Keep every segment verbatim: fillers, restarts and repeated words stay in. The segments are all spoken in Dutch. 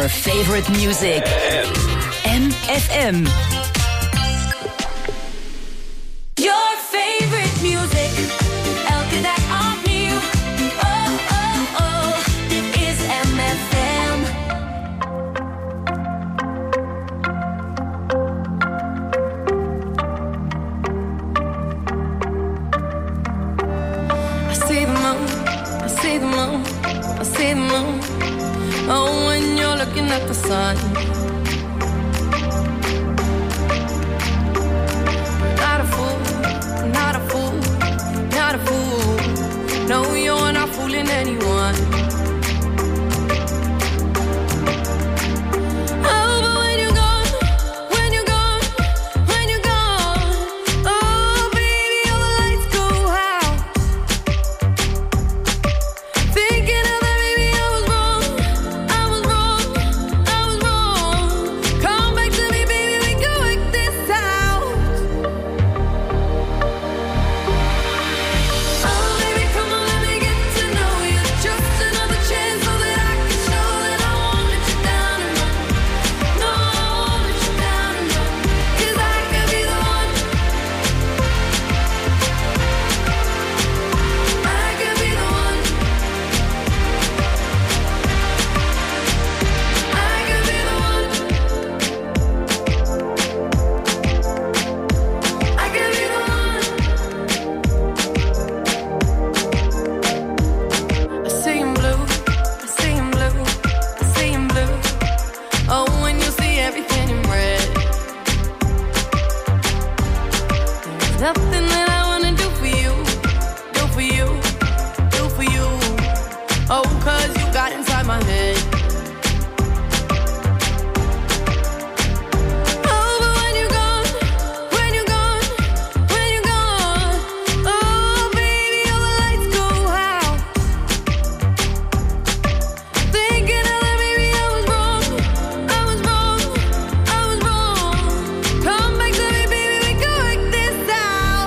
your favorite music. M F M. Your favorite music. Elke dag opnieuw. Oh, oh, oh. Dit is M F M. I see the moon. I see the moon. I see the moon. Oh, when you're looking at the sun. Not a fool, not a fool, not a fool. No, you're not fooling anyone. Oh, but when you're gone, when you're gone, when you're gone, oh, baby, all the lights go out. Thinking of that, baby, I was wrong, I was wrong, I was wrong. Come back to me, baby, we can work this out. Oh, baby, come on, let me get to know you. Just another chance so that I can show that I won't let you down and run. No, I won't let you down and run. 'Cause I could be the one. I could be the one. I could be the one. I could be the one. I see him blue, I see him blue, I see him blue. Oh, when you see everything in red. There's nothing that I wanna do for you, do for you, do for you. Oh, 'cause you got inside my head. Oh, but when you're gone, when you're gone, when you're gone, oh, baby, all the lights go out. Thinking of that, baby, I was wrong, I was wrong, I was wrong. Come back to me, baby, we can work this out.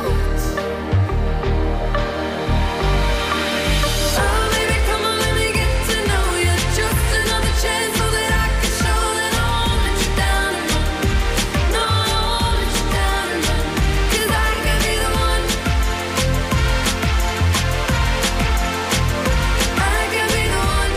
Oh, baby, come on, let me get to know you. Just another chance so that I can show that I won't let you down and run. No, I won't let you down and run. 'Cause I could be the one. I could be the one.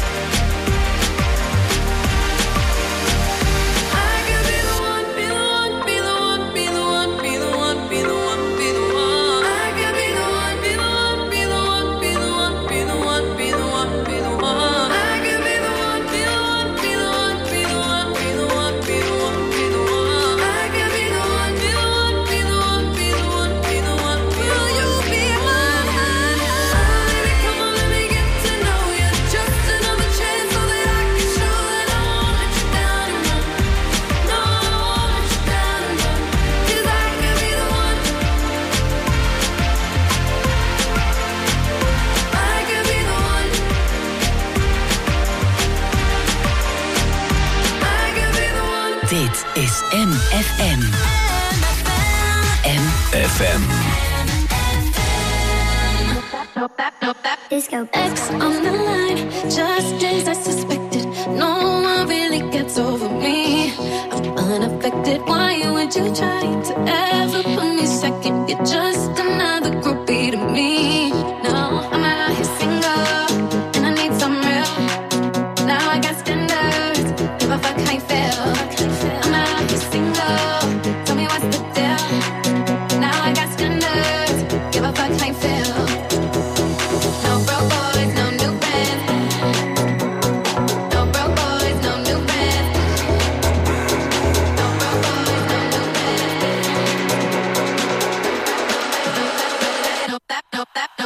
I could be the one, be the one, be the one, be the one, be the one, be the one, be the one. I could be the one, be the one, be the one, be the one, be the one, be the one, be the one. I could be the one, be the one, be the one, be the one, be the one, be the one, be the one. I could be the one, be the one, be the one, be the one, be the one. Will you be mine? Oh, baby, come on, let me get to know you. Just another chance so that I can show that I won't let you down and run. No, I won't let you down and run. 'Cause I could be the one. I could be the one. I could be the one. Dit is M F M. M F M. Disco X on the line, just as I suspected. No one really gets over me. I'm unaffected. Why would you try to ever put me second? You're just another groupie to me. No, I'm out here single, and I need some real. Now I got standards. Give a fuck how you feel. I'm out here single. Tell me what's the deal. Now I got standards. Give a fuck how you feel. No broke boys, no new friends. No broke boys, no new friends. No broke boys, no new friends. No, that, no, that, no.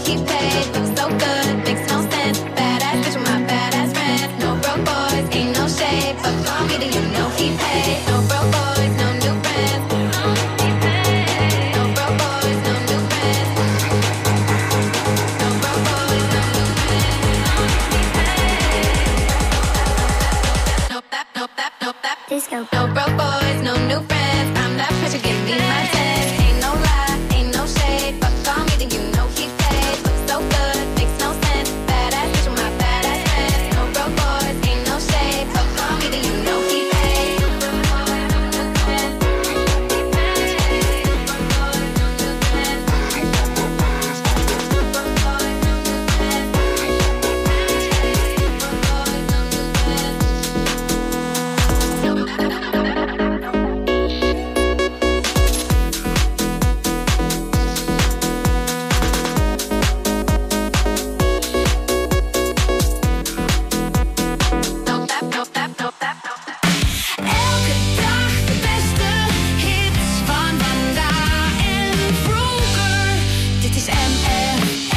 he paid. Looks so good, makes no sense. Badass bitch with my badass friends. No broke boys, ain't no shade. But call me, do you know he paid? No broke boys, no new friends. No broke boys, no new friends. No broke boys, no new friends. Nope, that, nope, that, nope, that. Disco. No broke boys, no new friends. I'm that pressure, give me my ten. Ain't no lie, ain't no shade. But call me, then you know he paid. Looks so good, makes no sense. Badass bitch with my badass friends. No broke boys, ain't no shade. But call me, then you know he paid. No broke boys, no new friends. He paid. No broke boys, no new friends. No broke boys, no new friends. He paid. No broke boys, no new friends. Elke dag de beste hits van vandaag en vroeger. Dit is M F M.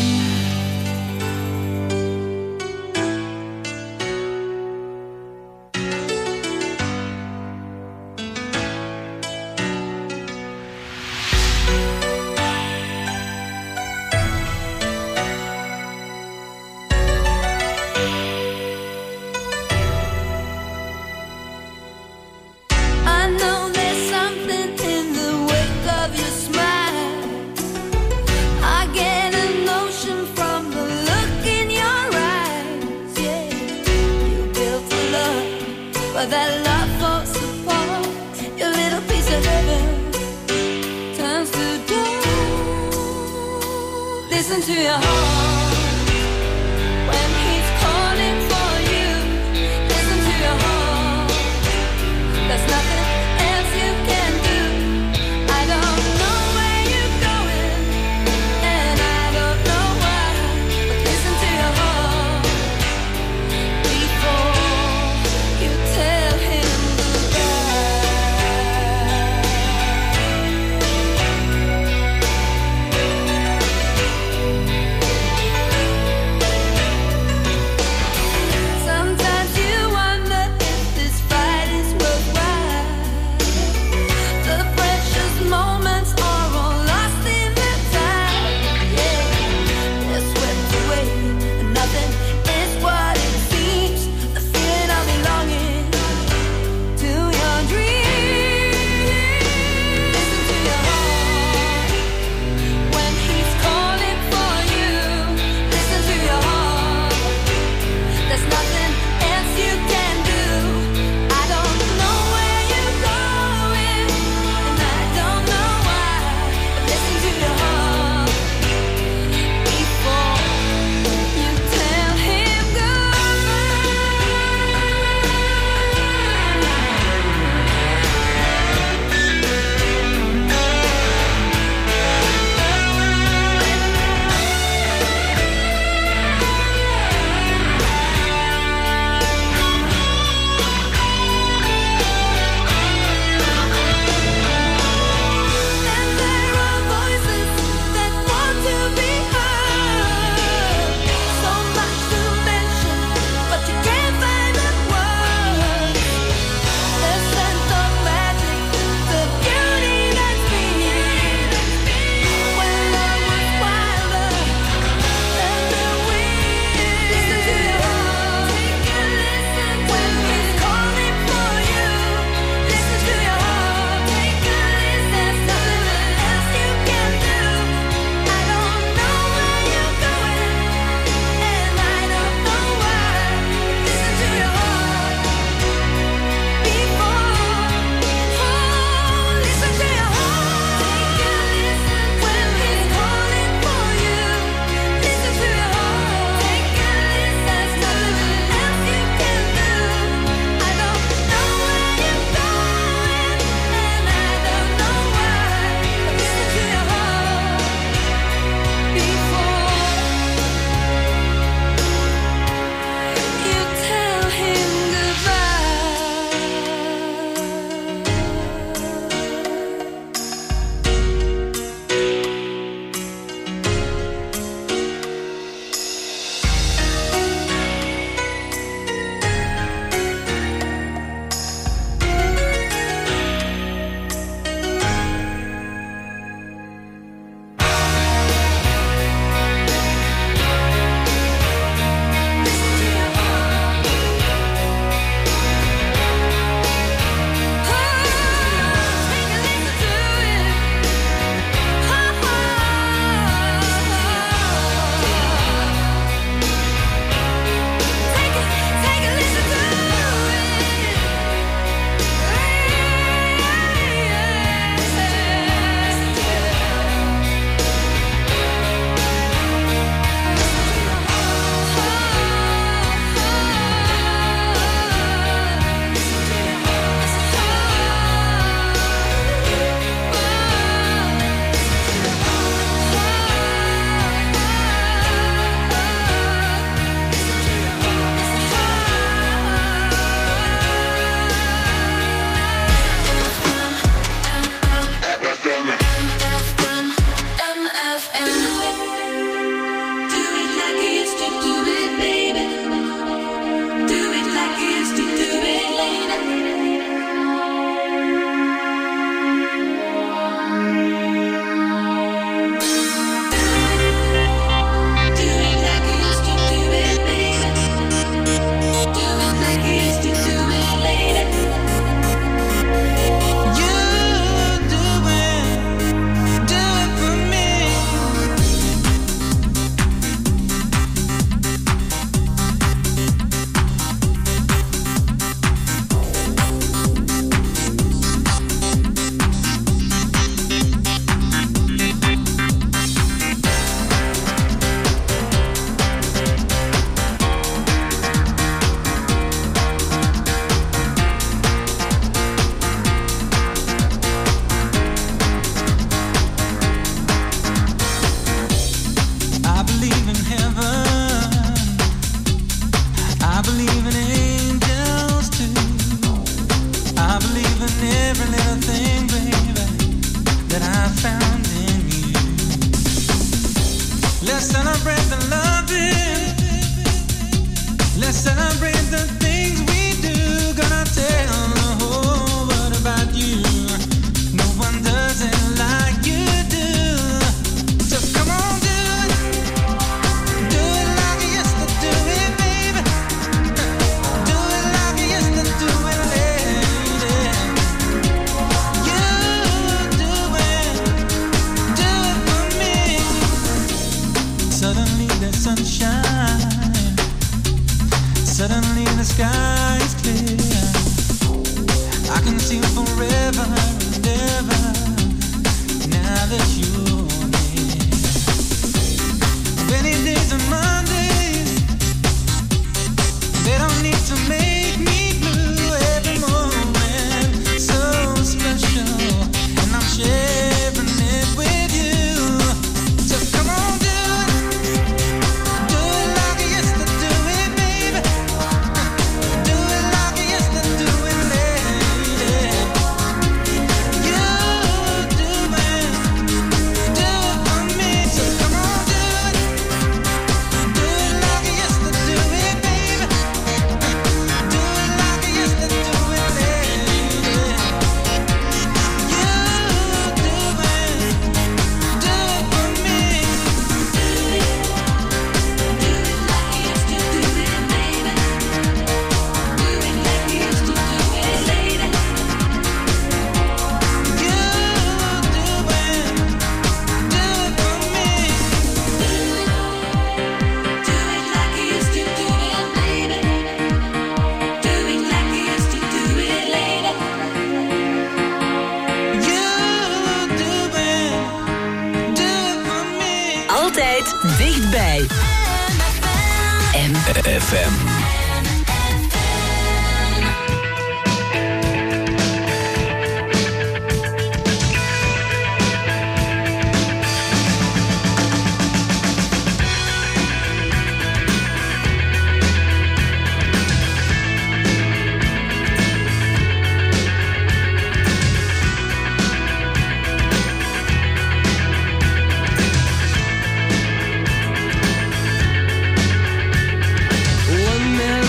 I know there's something in the wake of your smile. I get a notion from the look in your eyes. Yeah, you built a love, but that love falls apart. Your little piece of heaven turns to dust. Listen to your heart when he's calling for you. Listen to your heart. There's nothing else you can do. I don't know where you're going, and I don't know why. But listen to your heart before you tell him goodbye. Suddenly the sky is clear. I can see forever and ever. Now that you're near. Rainy days and Mondays, they don't need to make me blue. Every moment so special, and I'm sharing it with you. So come on, do it, do it like you used to do it, baby. Do it like you used to do it, lady. You do it, do it for me. So come on, do it, do it like you used to do it, baby. Do it like you used to do it, lady. You do it, do it for me. Altijd dichtbij. M F M. One man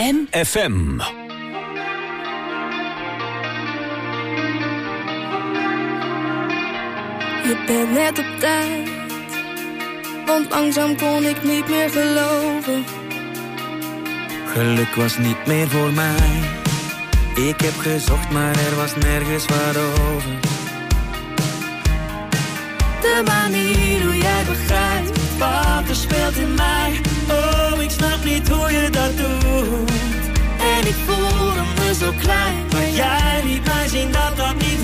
M F M. Je bent net op tijd, want langzaam kon ik niet meer geloven. Geluk was niet meer voor mij. Ik heb gezocht, maar er was nergens wat over. De manier hoe jij begrijpt wat er speelt in mij. Oh, ik snap niet hoe je dat doet. En ik voelde me zo klein, Maar jij liet mij zien dat dat niet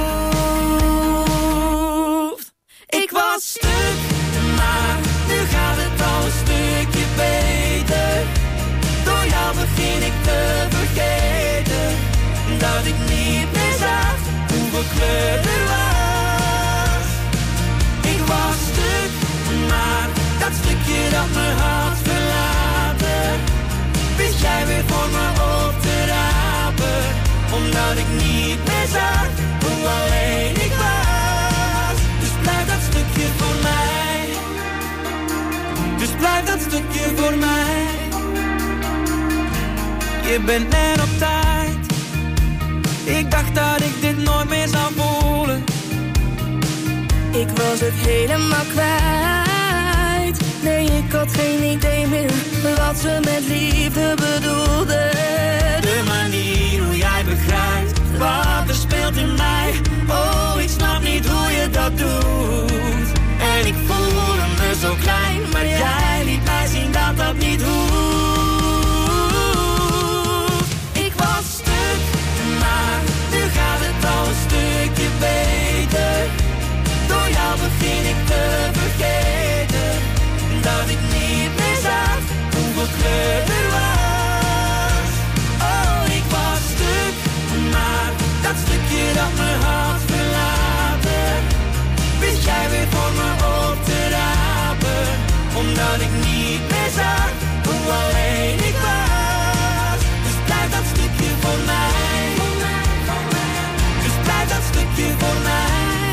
hoeft. ik was stuk. Maar nu gaat het al een stukje beter. Door jou begin ik te vergeten dat ik niet meer zag hoeveel kleur er was. Ik was stuk, maar dat stukje dat me had verlaten, wist jij weer voor me op te rapen. Omdat ik niet meer zag hoe alleen ik was. Dus blijf dat stukje voor mij. Dus blijf dat stukje voor mij. Je bent net op tijd. Ik dacht dat ik dit nooit meer zou voelen. Ik was het helemaal kwijt. Nee, ik had geen idee meer wat ze met liefde bedoelde. De manier hoe jij begrijpt wat er speelt in mij. Oh, ik snap niet hoe je dat doet. En ik voelde me zo klein, maar jij liet mij zien dat dat niet hoeft. Ik was stuk, maar nu gaat het al een stukje beter. Door jou begin ik te vergeten dat ik niet meer zag hoeveel kleur er was. Oh, ik was stuk, maar dat stukje dat me had verlaten, wist jij weer voor me op te rapen. Omdat ik niet meer zag hoe alleen ik was. Dus blijf dat stukje voor mij. Dus blijf dat stukje voor mij.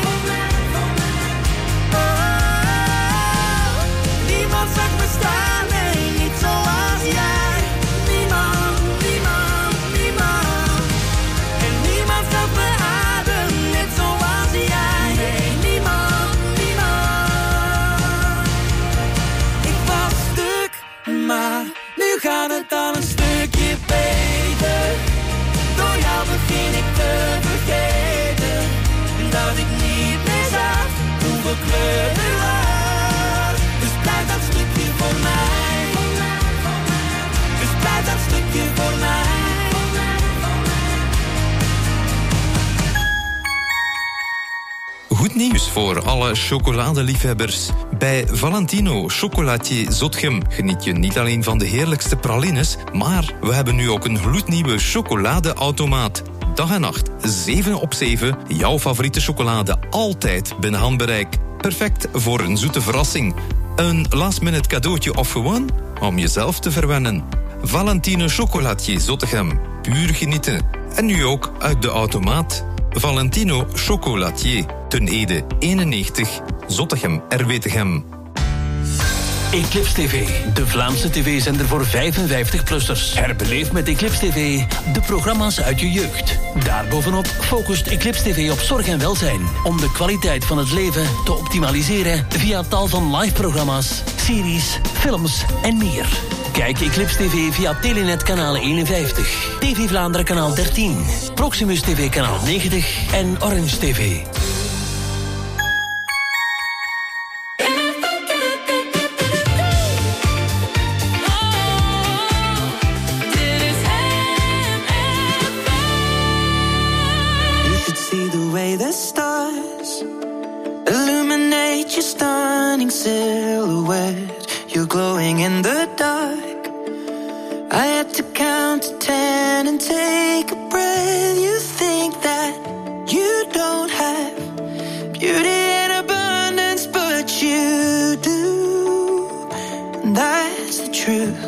Oh, niemand zag me staan, nee, niet zoals jij. Niemand, niemand, niemand. En niemand gaf me adem, net zoals jij. Nee, niemand, niemand. Ik was stuk, maar nu gaat het al een stukje beter. Door jou begin ik te vergeten dat ik niet meer zag hoeveel kleur er was. Dus blijf dat stukje voor mij. Dus blijf dat stukje voor mij. Goed nieuws voor alle chocoladeliefhebbers. Bij Valentino Chocolatier Zotgem geniet je niet alleen van de heerlijkste pralines, maar we hebben nu ook een gloednieuwe chocoladeautomaat. Dag en nacht, zeven op zeven, jouw favoriete chocolade altijd binnen handbereik. Perfect voor een zoete verrassing. Een last-minute cadeautje of gewoon om jezelf te verwennen. Valentino Chocolatier Zottegem, puur genieten. En nu ook uit de automaat. Valentino Chocolatier, Ten Ede eenennegentig, Zottegem, Erwetegem. Eclipse T V, de Vlaamse tv-zender voor vijfenvijftig-plussers. Herbeleef met Eclipse T V de programma's uit je jeugd. Daarbovenop focust Eclipse T V op zorg en welzijn, om de kwaliteit van het leven te optimaliseren via tal van live-programma's, series, films en meer. Kijk Eclipse T V via Telenet kanaal eenenvijftig, T V Vlaanderen kanaal dertien, Proximus T V kanaal negentig en Orange T V. Silhouette, you're glowing in the dark. I had to count to ten and take a breath. You think that you don't have beauty in abundance, but you do. And that's the truth.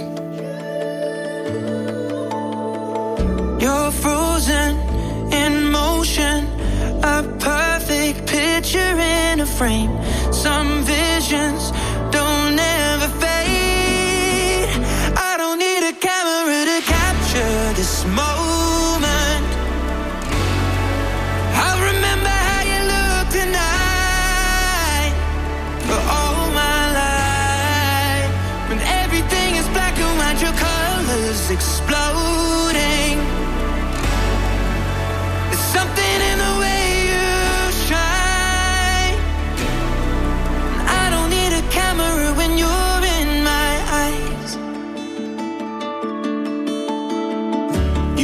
You're frozen in motion, a perfect picture in a frame. Some visions don't ever fade. I don't need a camera to capture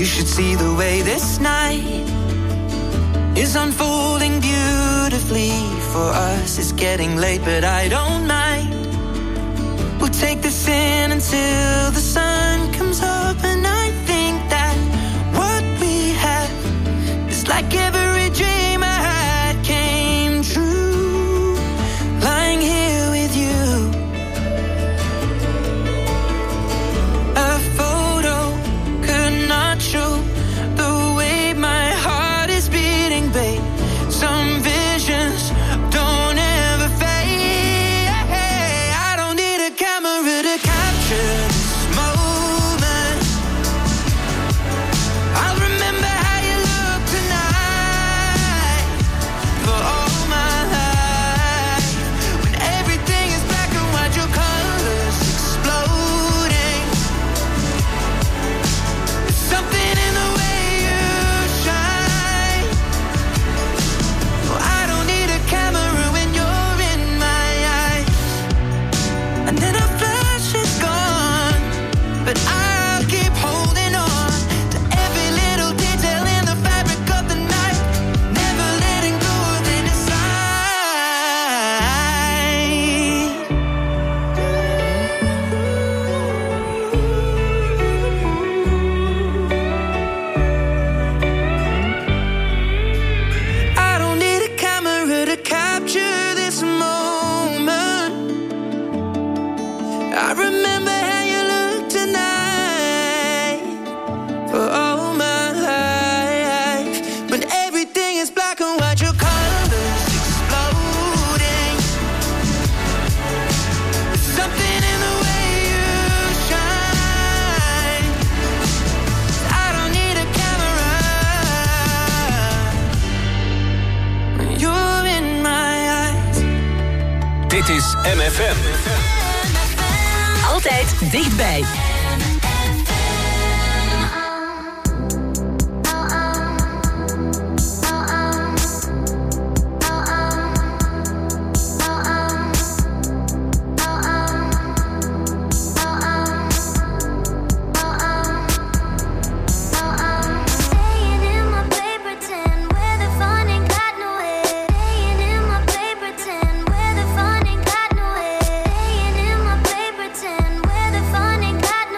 You should see the way this night is unfolding beautifully for us. It's getting late, but I don't mind. We'll take this in until the sun comes up, and I think that what we have is like every dream I had came true. Lying here with you, a photo could not show the way my heart is beating, babe. Some visions don't ever fade. I don't need a camera to capture this moment. I'll remember how you look tonight for all my life. When everything is black and white, your colors exploding. There's something in the way you shine. No, I don't need a camera when you're in my eyes. And then a flash is gone, but I'll keep holding on to every little detail in the fabric of the night, never letting go of any sign. I don't need a camera to capture this moment. I remember how you look tonight for all my life. When everything is black and white, your colors exploding. There's something in the way you shine. I don't need a camera when you're in my eyes. Dit is M F M. Altijd dichtbij. Staying in my play pretend where the fun ain't got no end. Staying in my play pretend where the fun ain't got no end. Staying in my play pretend where the fun ain't got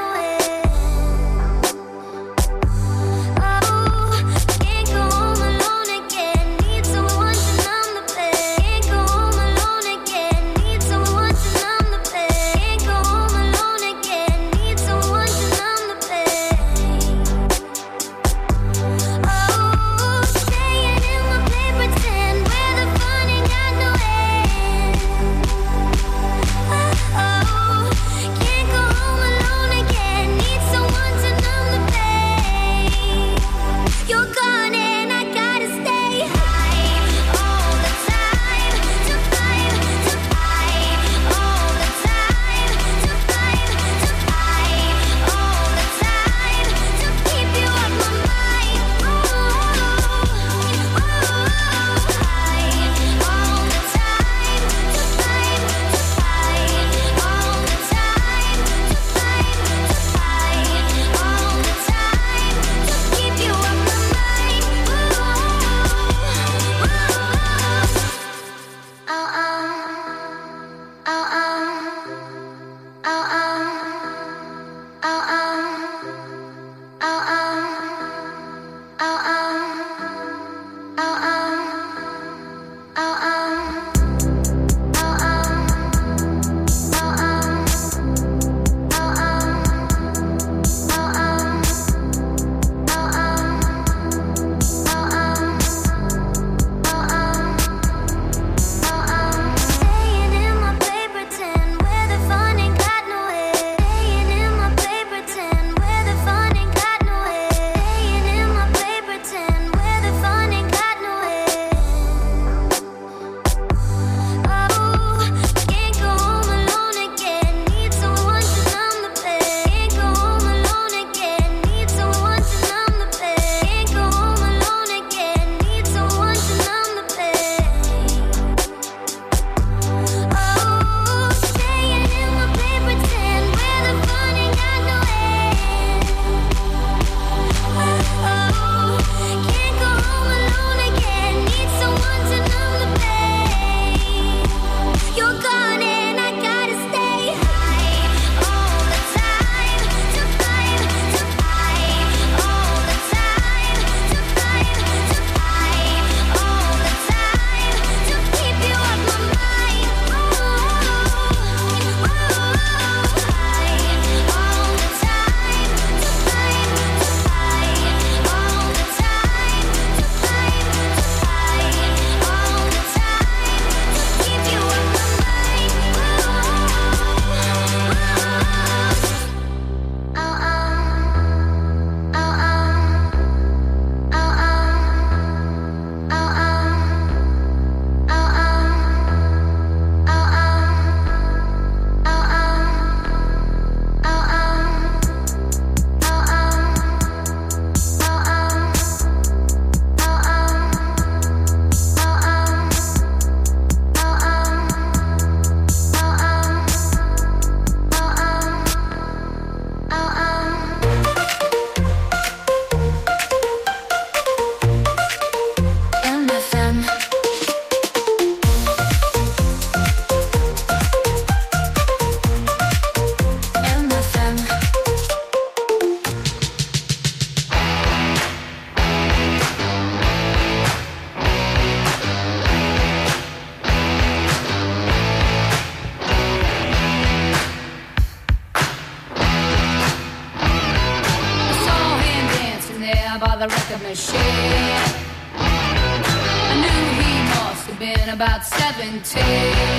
machine. I knew he must have been about seventeen.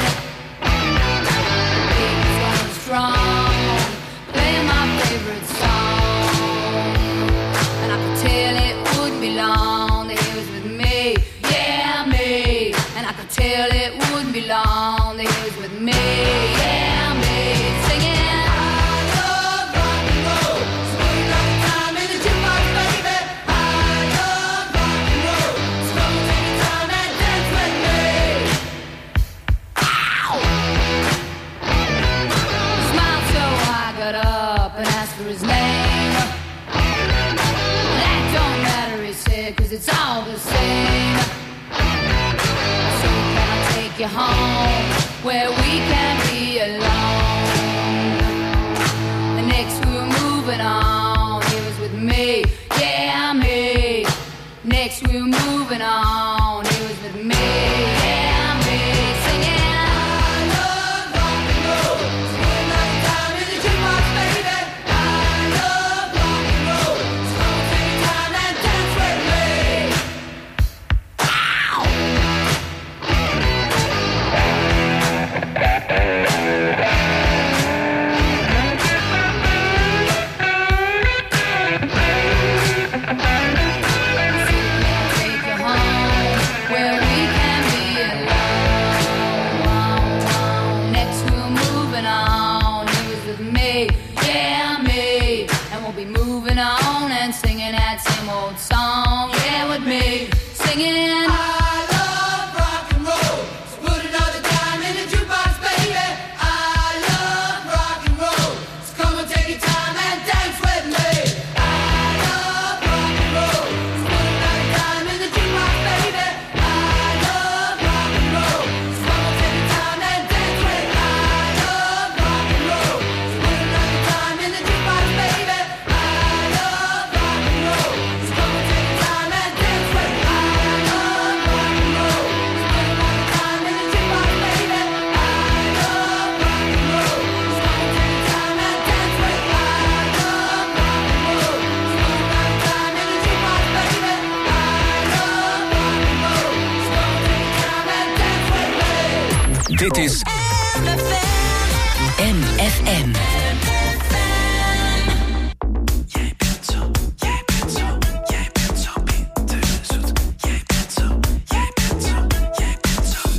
He was going strong, playing my favorite song. And I could tell it wouldn't be long that he was with me, yeah, me. And I could tell it wouldn't be long that he was with me, yeah, me. Singing. His name. That don't matter, he said, cause it's all the same. So can I take you home where we can be alone? And next we were moving on, he was with me, yeah, me. Next we were moving on, he was with me, yeah, me. Singing. Song, yeah, with me singing. I love rock and roll. So put another dime in the jukebox, baby. I love rock and roll. So come and take your time and dance with me. I love rock and roll. So put another dime in the jukebox, baby. I love rock and roll. So come and take your time and dance with me. I love rock and roll. So put another dime in the jukebox, baby. I love rock and roll. Dit is M F M. Jij bent zo, jij bent zo, jij bent zo bitterzoet. Jij bent zo, jij bent zo, jij bent zo.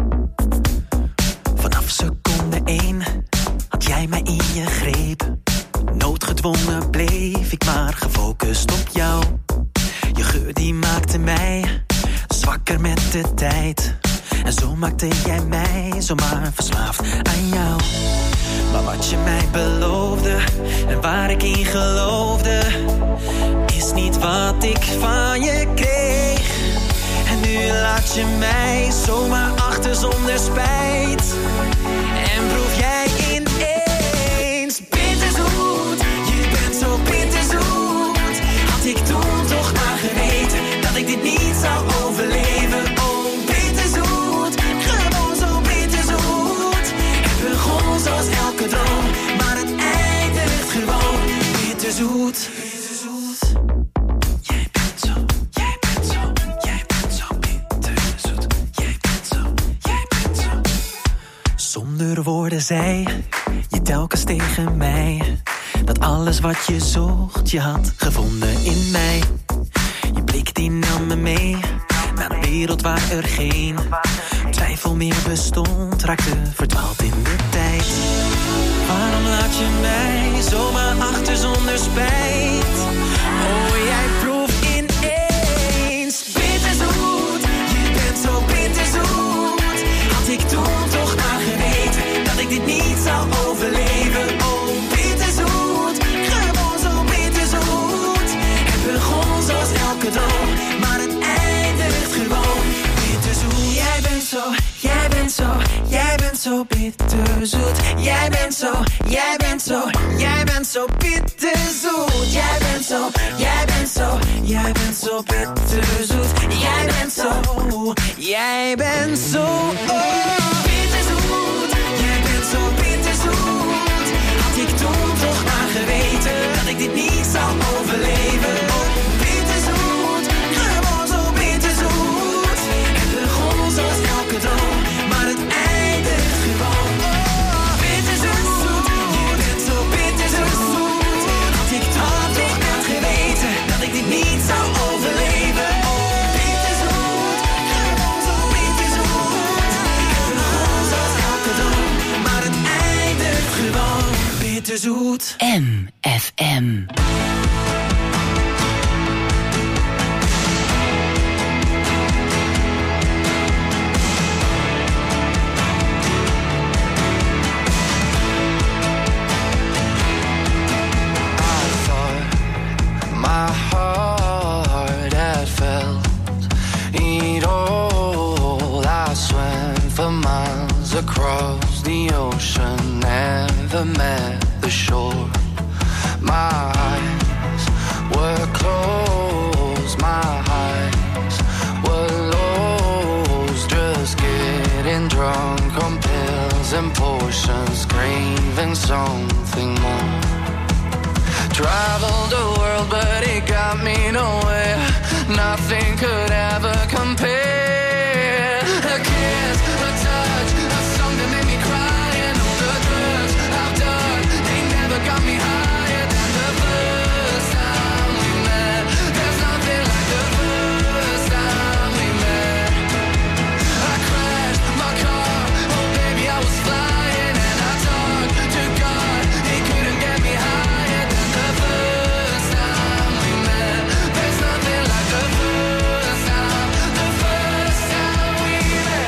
Vanaf seconde één had jij mij in je greep. Noodgedwongen bleef ik maar gefocust op jou. Je geur die maakte mij zwakker met de tijd. En zo maakte jij mij zomaar verslaafd aan jou. Maar wat je mij beloofde en waar ik in geloofde, is niet wat ik van je kreeg. En nu laat je mij zomaar achter zonder spijt. En proef jij ineens bitterzoet. Je bent zo bitterzoet. Had ik toen toch maar geweten dat ik dit niet zou overleven. Oh, bitterzoet, gewoon zo bitterzoet. Het begon zoals elke droom, maar het eindigt gewoon bitterzoet. Bitterzoet. Jij bent zo, jij bent zo, jij bent zo bitterzoet. Jij bent zo, jij bent zo. Zonder woorden zei je telkens tegen mij dat alles wat je zocht je had gevonden in mij. Je blik die nam me mee naar een wereld waar er geen twijfel meer bestond. Raakte verdwaald in de tijd. Waarom laat je mij zomaar achter zonder spijt? Oh, jij proeft ineens bitterzoet. Je bent zo bitterzoet. Had ik toen toch maar geweten dat ik dit niet zou overleven. Oh, bitterzoet, gewoon zo bitterzoet. Het begon zoals elke droom, maar het eindigt gewoon bitterzoet. Jij bent zo, jij bent zo, jij bent zo bitterzoet. Jij bent zo, jij bent zo, jij bent zo bitterzoet. Jij bent zo, jij bent zo, jij bent zo bitterzoet. Jij bent zo, jij bent zo, oh, bitterzoet. Jij bent zo bitterzoet. Had ik toen toch maar geweten dat ik dit niet zou overleven. Oh, bitterzoet, te zoet. M F M. My heart had felt it all. I swam for miles across the ocean, never met the shore. My eyes were closed, my eyes were lost, just getting drunk on pills and potions, craving something more. Traveled the world, but it got me nowhere. Nothing could ever compare. A kiss, a touch, a song that made me cry, and all the drugs I've done, they never got me higher than the first time we met. There's nothing like the first time we met. I crashed my car, oh baby I was flying, and I talked to God, he couldn't get me higher than the first time we met. There's nothing like the first time, the first time we met.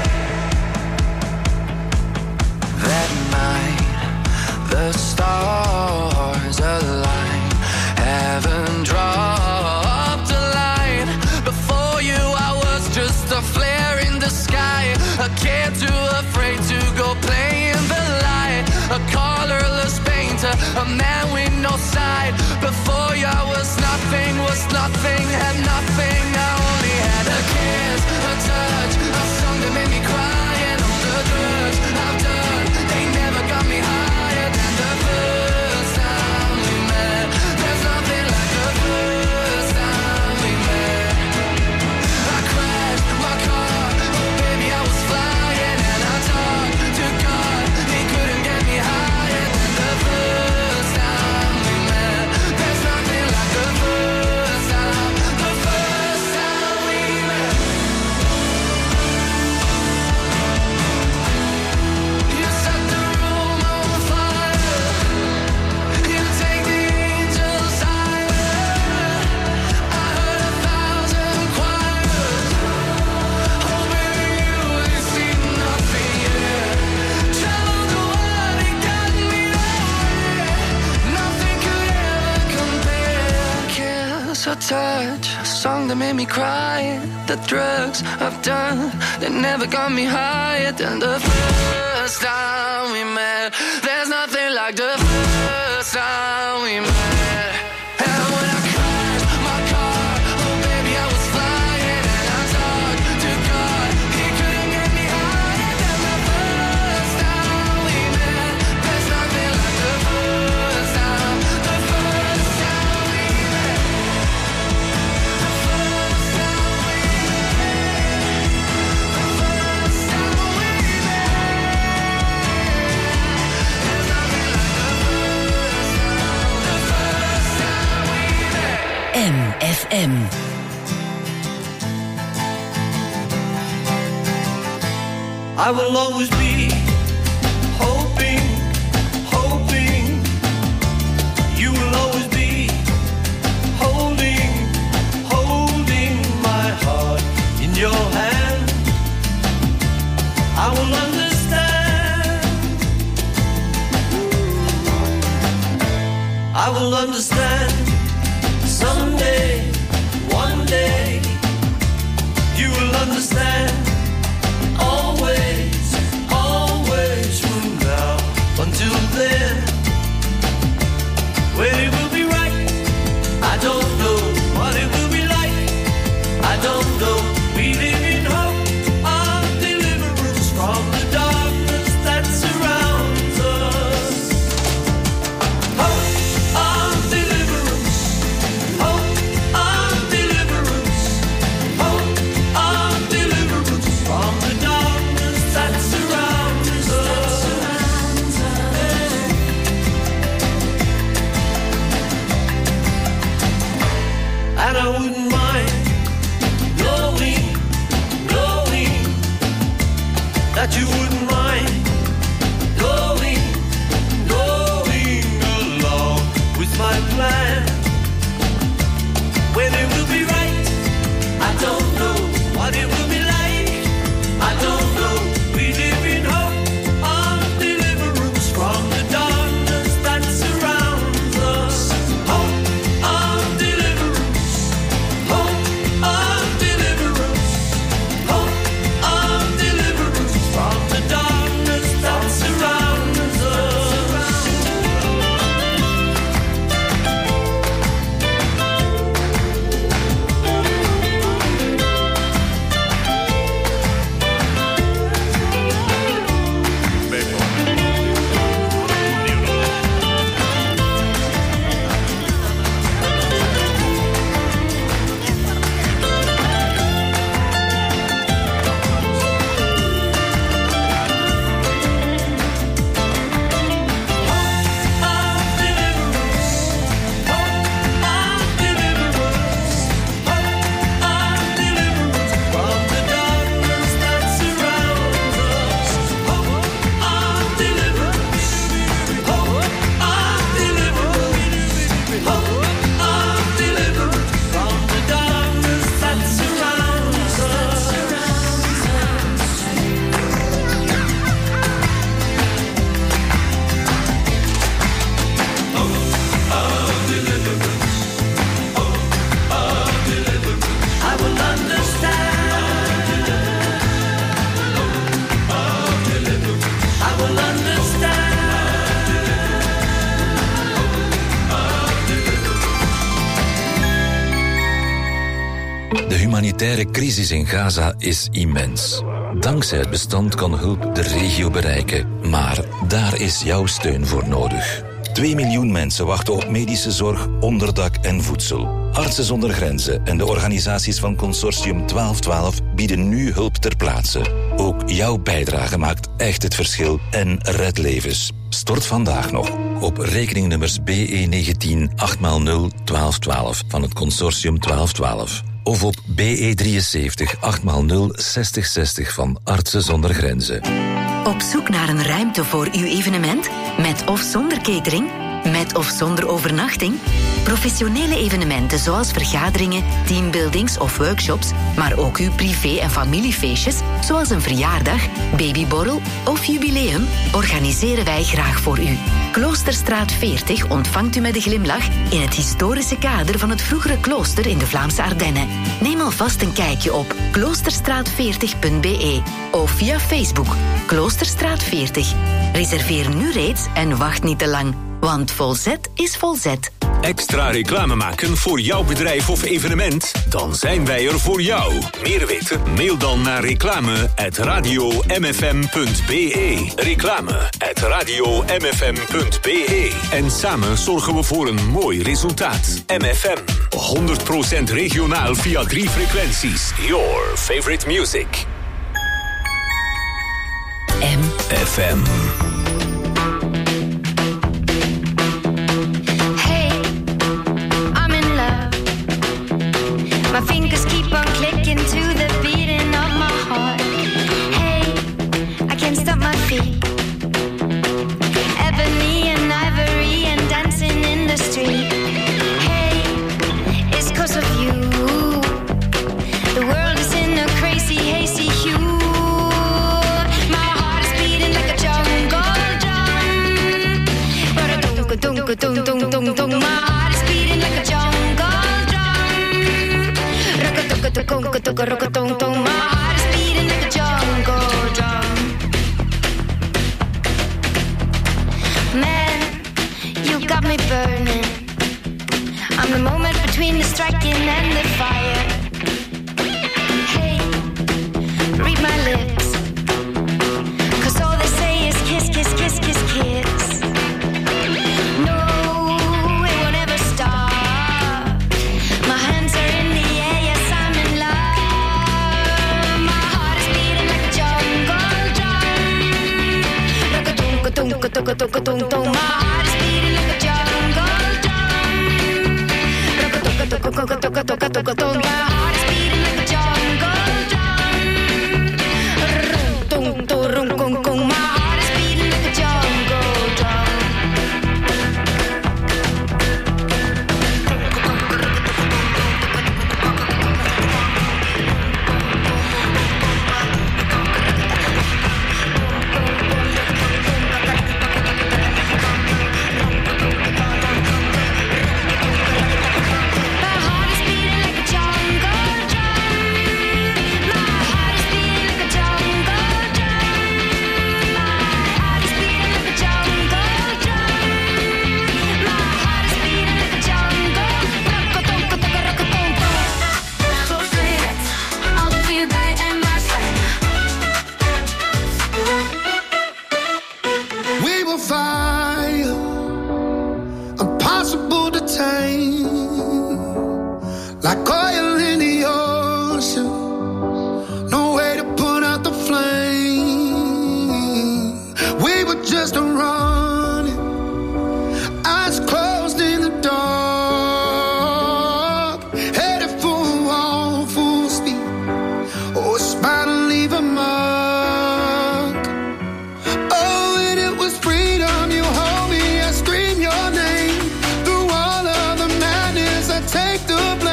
That night, the stars aligned, heaven dropped a line. Before you I was just a flare in the sky, a kid too afraid to go play in the light, a colorless painter, a man with no side. Before you I was nothing, was nothing, had nothing. I only had a kiss, a touch, a song that made me cry, and all the drugs I've done, they never got me higher than the first time we met. There's nothing like the first time we met. I crashed my car, oh baby I was flying, and I talked to God, he couldn't get me higher than the first time we met. There's nothing like the first time, the first time we met. You set the room on fire, you take the angels higher. I heard a thousand choirs, oh baby you ain't seen nothing yet. Traveled the world, it got me nowhere. Nothing could ever compare. Kiss or touch, a song that made me cry. The drugs I've done, they never got me higher than the first time we met. There's nothing like the first time we met. And when I crashed my car, oh baby I was flying, and I talked to God, he couldn't get me higher than the first time we met. There's nothing like the first time, the first time we met. The first time we met. The first time we met. There's nothing like the first time, the first time we met. M F M. I will always be hoping, hoping. You will always be holding, holding my heart in your hand. I will understand. I will understand someday, one day. You will understand. Always, always from now until then. When it will be right, I don't know what it will be like. I don't know. We live in hope of deliverance from the darkness that surrounds us. Hope of deliverance. Hope of deliverance. Hope of deliverance from the darkness that surrounds us. And I wouldn't mind knowing, knowing that you wouldn't mind going, going De humanitaire crisis in Gaza is immens. Dankzij het bestand kan hulp de regio bereiken. Maar daar is jouw steun voor nodig. Twee miljoen mensen wachten op medische zorg, onderdak en voedsel. Artsen zonder Grenzen en de organisaties van Consortium twaalf twaalf bieden nu hulp ter plaatse. Ook jouw bijdrage maakt echt het verschil en redt levens. Stort vandaag nog op rekeningnummers B E negentien acht nul nul twaalf twaalf van het Consortium twaalf twaalf. Of op B E drieënzeventig acht nul nul zestig zestig van Artsen zonder Grenzen. Op zoek naar een ruimte voor uw evenement? Met of zonder catering? Met of zonder overnachting? Professionele evenementen zoals vergaderingen, teambuildings of workshops, maar ook uw privé- en familiefeestjes, zoals een verjaardag, babyborrel of jubileum, organiseren wij graag voor u. Kloosterstraat veertig ontvangt u met een glimlach in het historische kader van het vroegere klooster in de Vlaamse Ardennen. Neem alvast een kijkje op kloosterstraat veertig punt b e of via Facebook Kloosterstraat veertig. Reserveer nu reeds en wacht niet te lang, want volzet is volzet. Extra reclame maken voor jouw bedrijf of evenement? Dan zijn wij er voor jou. Meer weten? Mail dan naar reclame at radio m f m punt b e. Reclame at radio m f m punt b e. En samen zorgen we voor een mooi resultaat. M F M, honderd procent regionaal via drie frequenties. Your favorite music. M F M. My fingers keep on clicking to the beating of my heart. Hey, I can't stop my feet. Ebony and ivory and dancing in the street. Hey, it's 'cause of you. The world is in a crazy, hazy hue. My heart is beating like a jungle drum. But a dunk, dunk, dunk, dunk, dunk, dunk. My heart is beating like a jungle. My heart is beating like a jungle drum. Man, you got me burning. I'm the moment between the striking and the fire. Hey, read my lips, 'cause all they say is kiss, kiss, kiss, kiss, kiss. No, it will never stop. My hands are in the air, yes, I'm in love. My heart is beating like a jungle drum. Like a dunk, a dunk, a dunk, a dunk, a dunk, dunk. My heart is beating like a jungle drum. Like a dunk, a dunk, a dunk, a dunk, a dunk, a dunk, a dunk. My heart is beating like a jungle drum. Rum, tum, tum, rum, kum, kum. My heart is beating like a jungle drum. Like oil in the ocean, no way to put out the flame. We were just running, eyes closed in the dark, headed for a wall, full speed. Oh, it's about to leave a mark. Oh, and it was freedom. You hold me, I scream your name. Through all of the madness, I take the blame.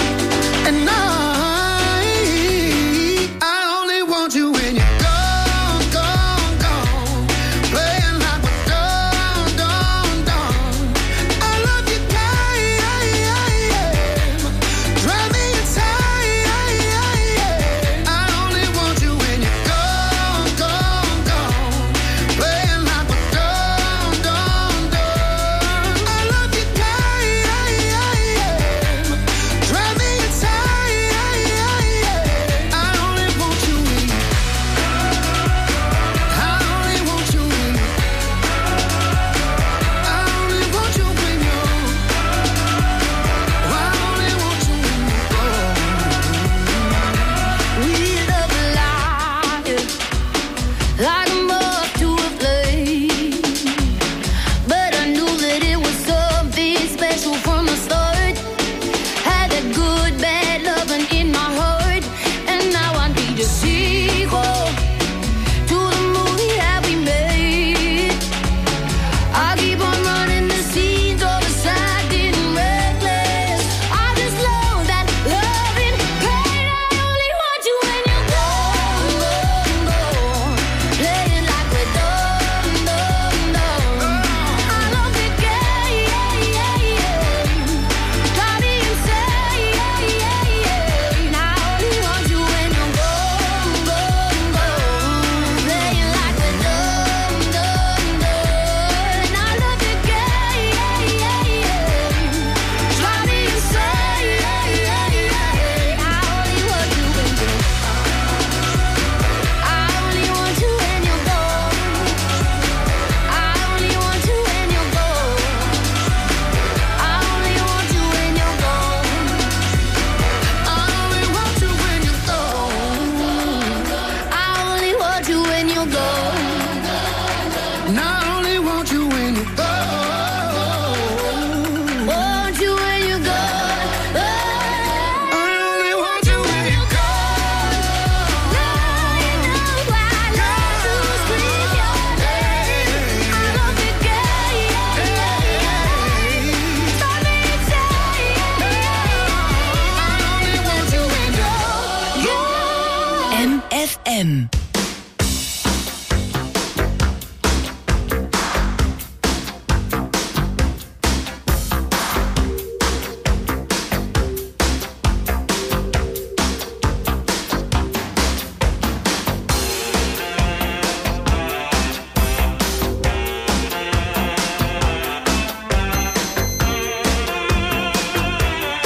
And I, I only want you when you're gone. M.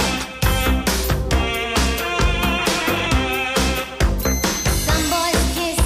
Some boys kiss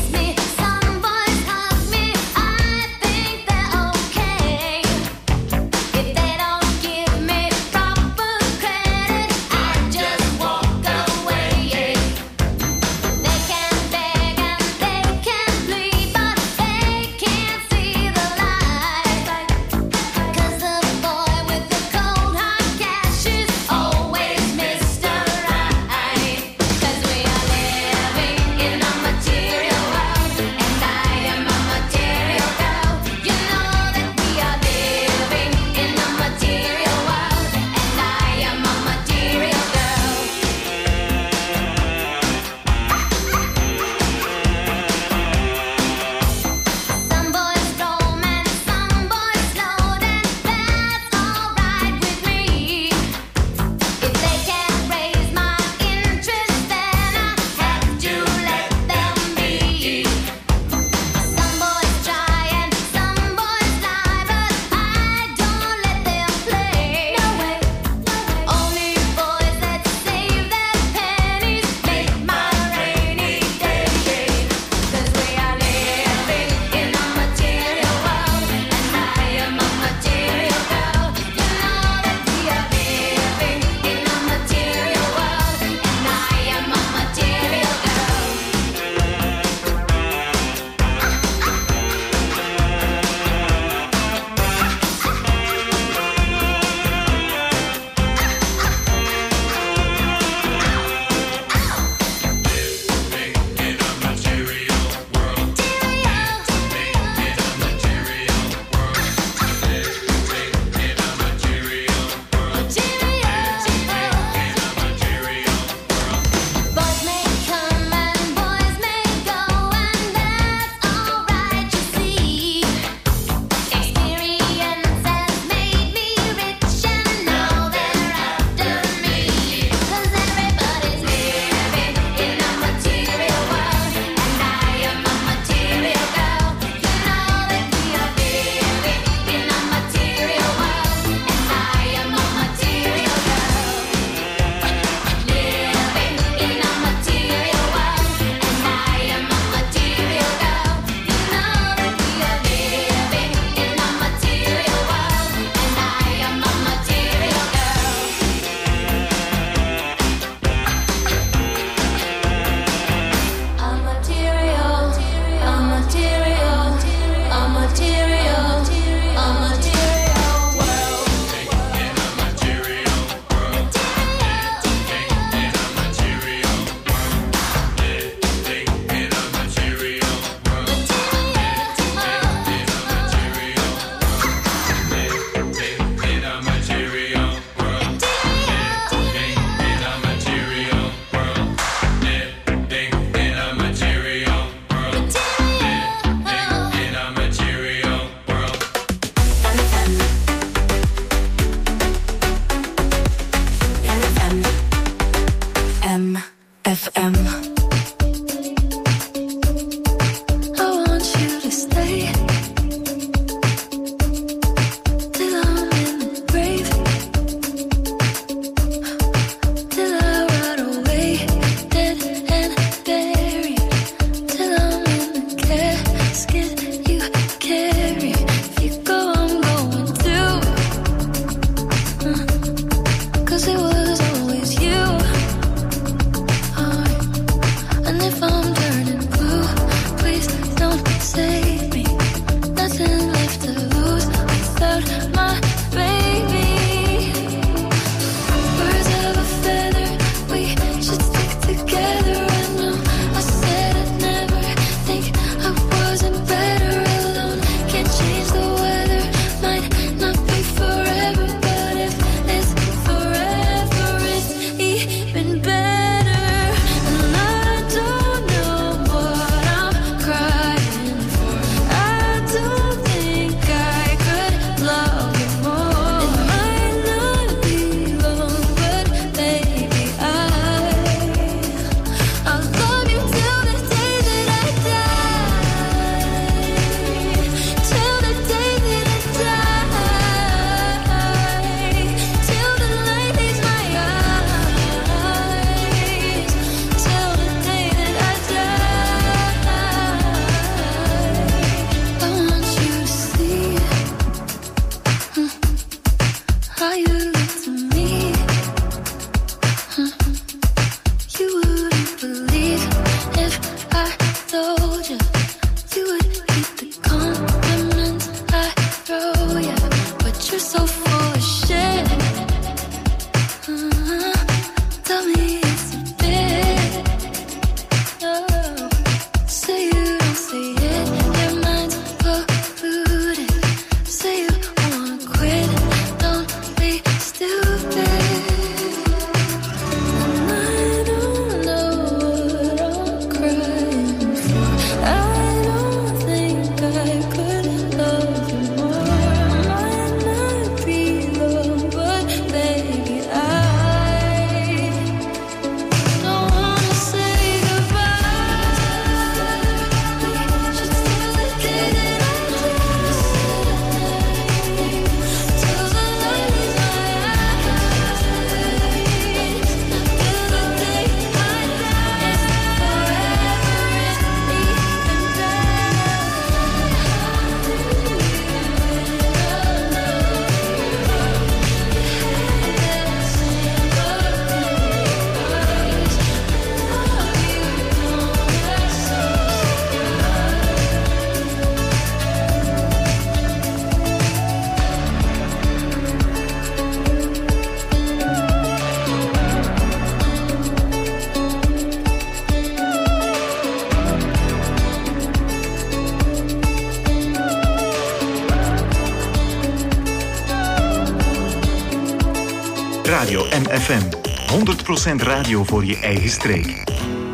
Radio M F M. honderd procent radio voor je eigen streek.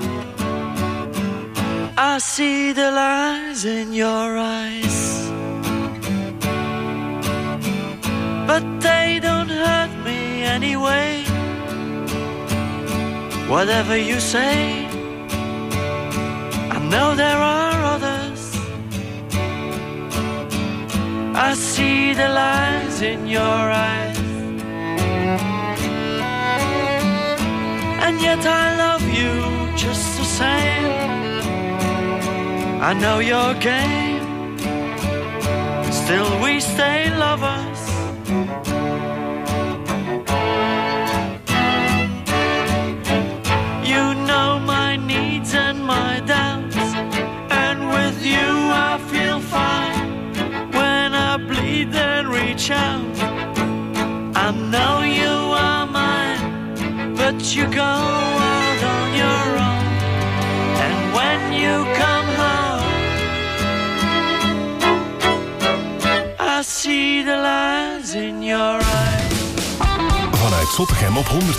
I see the lies in your eyes, but they don't hurt me anyway. Whatever you say, I know there are others. I see the lies in your eyes, and yet I love you just the same. I know your game, still we stay lovers. You know my needs and my doubts, and with you I feel fine. When I bleed then reach out, I know you are mine, but you go out on your own. And when you come home, I see the lies in your eyes. Vanuit Zottegem op honderd